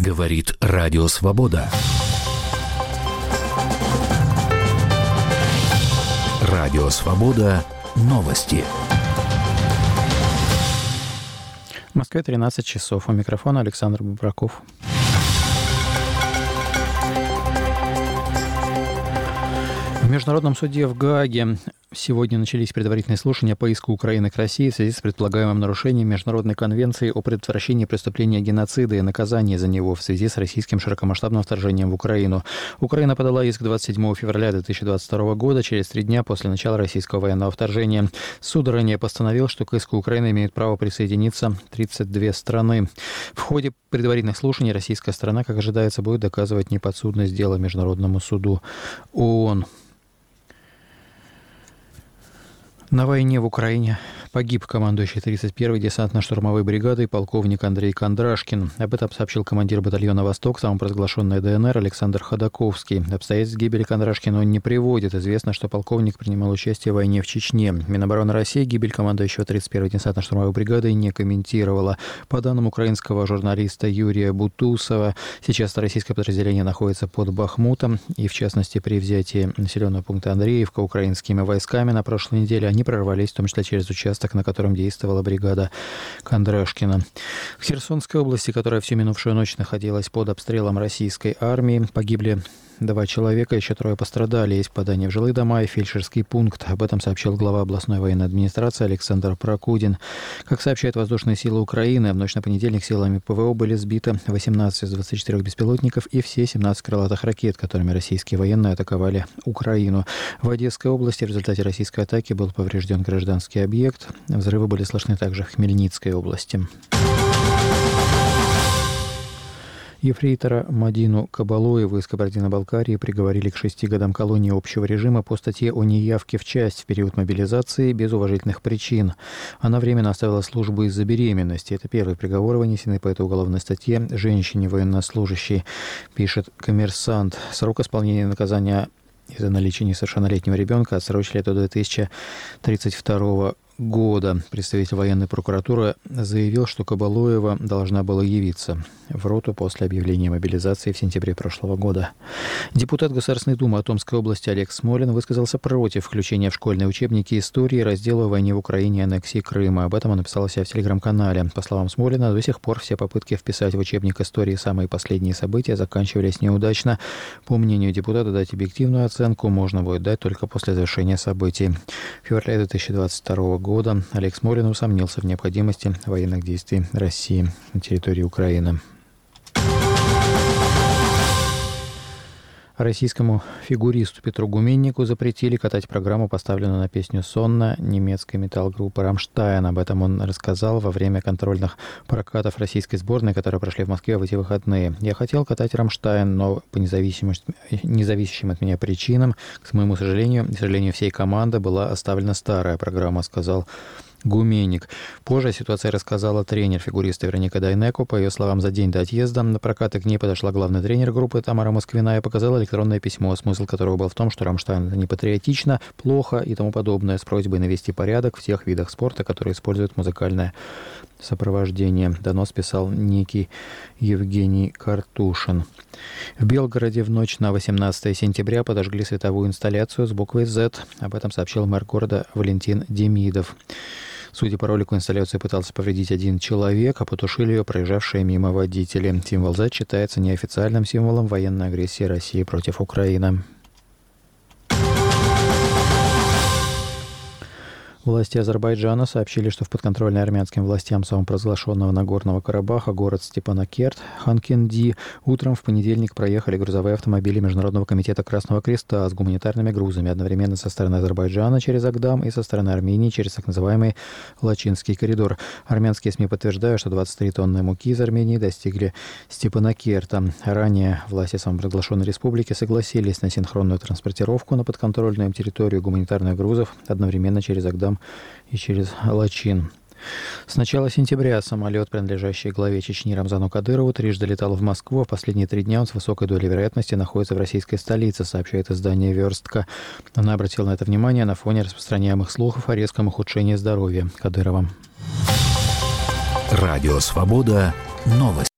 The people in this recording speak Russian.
Говорит Радио Свобода. Радио Свобода. Новости. В Москве 13 часов. У микрофона Александр Бубраков. В Международном суде в Гааге сегодня начались предварительные слушания по иску Украины к России в связи с предполагаемым нарушением Международной конвенции о предотвращении преступления геноцида и наказании за него в связи с российским широкомасштабным вторжением в Украину. Украина подала иск 27 февраля 2022 года, через 3 дня после начала российского военного вторжения. Суд ранее постановил, что к иску Украины имеют право присоединиться 32 страны. В ходе предварительных слушаний российская сторона, как ожидается, будет доказывать неподсудность дела Международному суду ООН. На войне в Украине погиб командующий 31-й десантно-штурмовой бригадой полковник Андрей Кондрашкин. Об этом сообщил командир батальона «Восток», самопровозглашенный ДНР, Александр Ходаковский. Обстоятельств гибели Кондрашкина он не приводит. Известно, что полковник принимал участие в войне в Чечне. Минобороны России гибель командующего 31-й десантно-штурмовой бригадой не комментировала. По данным украинского журналиста Юрия Бутусова, сейчас российское подразделение находится под Бахмутом, и в частности при взятии населенного пункта Андреевка украинскими войсками на прошлой неделе они прорвались, в том числе через участок, на котором действовала бригада Кондрашкина. В Херсонской области, которая всю минувшую ночь находилась под обстрелом российской армии, погибли 2 человека, еще 3 пострадали. Есть попадание в жилые дома и фельдшерский пункт. Об этом сообщил глава областной военной администрации Александр Прокудин. Как сообщают воздушные силы Украины, в ночь на понедельник силами ПВО были сбиты 18 из 24 беспилотников и все 17 крылатых ракет, которыми российские военные атаковали Украину. В Одесской области в результате российской атаки был поврежден гражданский объект. Взрывы были слышны также в Хмельницкой области. Ефрейтора Мадину Кабалоеву из Кабардино-Балкарии приговорили к 6 годам колонии общего режима по статье о неявке в часть в период мобилизации без уважительных причин. Она временно оставила службу из-за беременности. Это первый приговор, вынесенный по этой уголовной статье женщине военнослужащей, пишет «Коммерсант». Срок исполнения наказания из-за наличия несовершеннолетнего ребенка отсрочили до 2032 года. Представитель военной прокуратуры заявил, что Кабалоева должна была явиться в роту после объявления мобилизации в сентябре прошлого года. Депутат Государственной Думы Томской области Олег Смолин высказался против включения в школьные учебники истории раздела о войне в Украине и аннексии Крыма. Об этом он написал у себя в телеграм-канале. По словам Смолина, до сих пор все попытки вписать в учебник истории самые последние события заканчивались неудачно. По мнению депутата, дать объективную оценку можно будет дать только после завершения событий. В феврале 2022 года Олег Смолин усомнился в необходимости военных действий России на территории Украины. Российскому фигуристу Петру Гуменнику запретили катать программу, поставленную на песню «Сонна» немецкой металл-группы «Рамштайн». Об этом он рассказал во время контрольных прокатов российской сборной, которые прошли в Москве в эти выходные. «Я хотел катать «Рамштайн», но по независящим от меня причинам, к моему сожалению, и сожалению всей команды, была оставлена старая программа», сказал Гуменник. Позже о ситуации рассказала тренер фигуриста Вероника Дайнеко. По ее словам, за день до отъезда на прокаты к ней подошла главный тренер группы Тамара Москвина и показала электронное письмо, смысл которого был в том, что «Рамштайн» — это не патриотично, плохо и тому подобное, с просьбой навести порядок в тех видах спорта, которые используют музыкальное сопровождение. Донос писал некий Евгений Картушин. В Белгороде в ночь на 18 сентября подожгли световую инсталляцию с буквой «Z». Об этом сообщил мэр города Валентин Демидов. Судя по ролику, инсталляцию пытался повредить один человек, а потушили ее проезжавшие мимо водители. Символ Z считается неофициальным символом военной агрессии России против Украины. Власти Азербайджана сообщили, что в подконтрольной армянским властям самопровозглашенного Нагорного Карабаха город Степанакерт, Ханкенди, утром в понедельник проехали грузовые автомобили Международного комитета Красного Креста с гуманитарными грузами одновременно со стороны Азербайджана через Агдам и со стороны Армении через так называемый Лачинский коридор. Армянские СМИ подтверждают, что 23 тонны муки из Армении достигли Степанакерта. Ранее власти самопровозглашенной республики согласились на синхронную транспортировку на подконтрольную им территорию гуманитарных грузов одновременно через Агдам и через Лачин. С начала сентября самолет, принадлежащий главе Чечни Рамзану Кадырову, трижды летал в Москву, а последние 3 дня он с высокой долей вероятности находится в российской столице, сообщает издание «Верстка». Она обратила на это внимание на фоне распространяемых слухов о резком ухудшении здоровья Кадырова. Радио Свобода. Новости.